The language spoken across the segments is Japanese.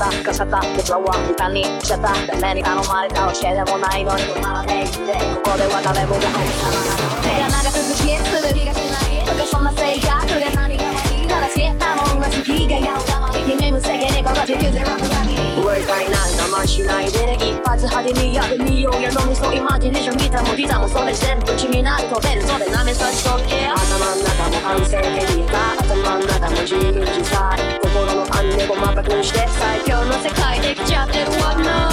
バカさた僕らは歌にしちゃった誰に頼まれたわけでもないのに止まらねえでここでは誰もが愛さないので長く続きする気がしないとかそんな性格で何が悪いなら好きなもんが好きがやうがまり君無制限にこが地球で楽がいいウェイタイなんか我慢しないで一発派手にやってみようやのみそイマジネーション見たもリザもそれ全部血になる飛べるそれ舐めさしとけ頭の中も完成形にた頭の中も自分自在心のアニメをまばくして最強の世界できちゃってるわな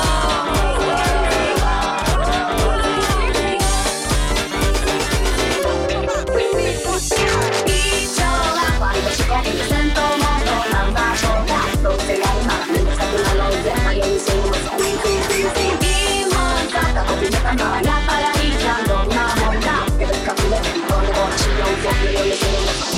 戦闘モードなんだそうだどうせやるならめんどくさくなろうぜ迷いそうもさいいもんだったと決めたならやっぱりいいじゃんどんなもんだけど隠れてこの帽子を僕よりするのさ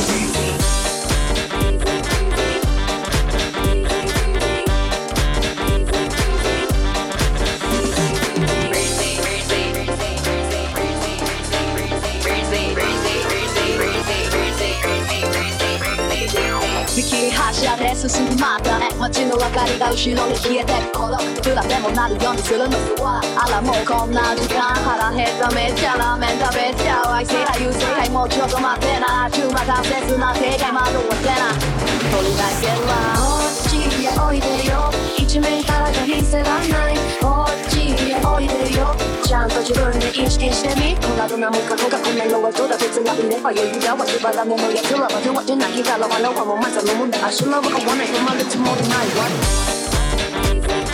見切り発車で進むまたね街の明かりが後ろに消えて孤独プラでもなるようにするのさあらもうこんな時間腹減っためっちゃラーメン食べちゃう愛せない優勢はいもうちょっと待ってな中また切な手が惑わせな取り出せらこっちへおいでよ一面からじゃ見せらんないこっちへおいでよちゃんと自分で意識してみこんなどんなもんかとかこんなのはどうだ別にいれば余裕だわしばらものやつらはどうってないから笑うはもうまたのもんだあしらは思わないとまるつもりないわ